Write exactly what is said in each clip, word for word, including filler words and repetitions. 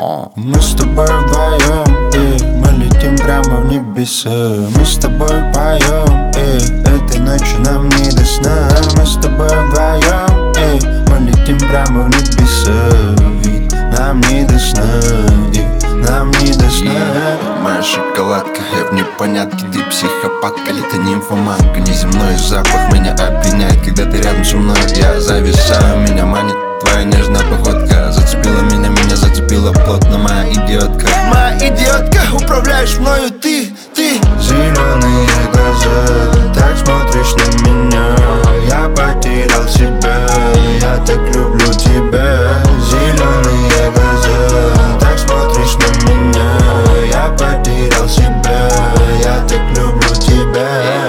Мы с тобой вдвоем, и мы летим прямо в небеса. Мы с тобой поем, и этой ночью нам не до сна. Мы с тобой вдвоем, и мы летим прямо в небеса. Ведь нам не до сна, и нам не до сна. Yeah. Моя шоколадка, я в непонятке. Ты психопатка или ты нимфоманка? Неземной запах меня опьяняет, когда ты рядом со мной. Я зависаю, меня манит твоя нежная походка. Зацепила меня, меня зацепила плотно моя идиотка. Моя идиотка, управляешь мною ты, ты. Зеленые глаза, так смотришь на меня. Я потерял себя, я так люблю тебя. Зеленые глаза, так смотришь на меня. Я потерял себя, я так люблю тебя.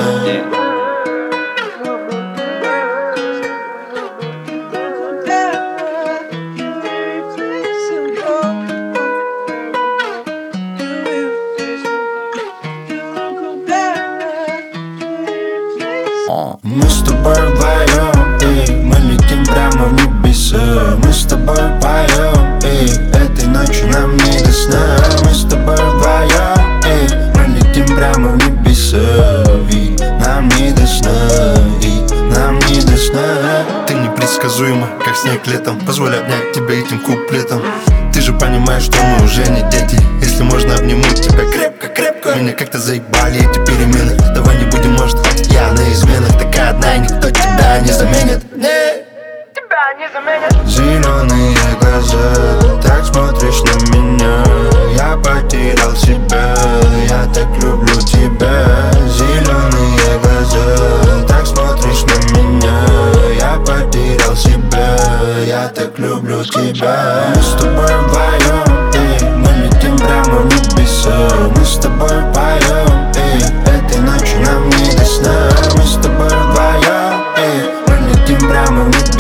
Мы с тобой вдвоем, и мы летим прямо в небеса. Мы с тобой поем, и этой ночью нам не до сна. Мы с тобой вдвоем, и мы летим прямо в небеса. Ведь нам не до сна, и нам не до сна. Ты непредсказуема, как снег летом. Позволь обнять тебя этим куплетом. Ты же понимаешь, что мы уже не дети. Если можно, обниму тебя крепко-крепко. Меня как-то заебали эти перемены. Давай не будем, может, я на изменах. Такая одна, и никто тебя не заменит. Не, тебя не заменит. Зеленые глаза, так смотришь на меня. Я потерял себя, я так люблю тебя. Зеленые глаза, так смотришь на меня. Я потерял себя, я так люблю тебя. Мы с тобой вдвоем, и мы летим прямо в небеса. Мы с тобой поем, и этой ночью нам не до сна. Мы с тобой вдвоем, и мы летим прямо в небеса.